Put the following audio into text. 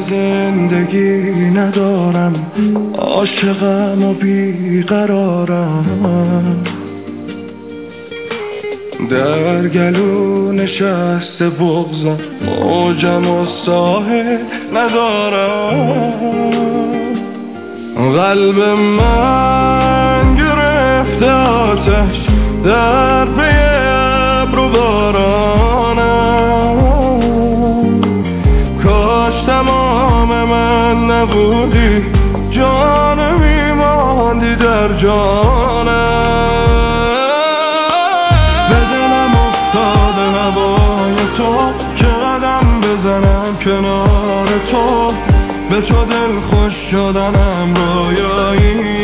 زندگی ندارم، عاشقم و بیقرارم. در گلو نشسته بغضم، موجم و ساحل ندارم. قلب من گرفته آتش در پی ابر و بارانم. کاش تمام من نبودی، جان میماندی در جانم. به دلم افتاده هوای تو، که قدم بزنم کنار تو. به تو دل خوش شدنم رویایی.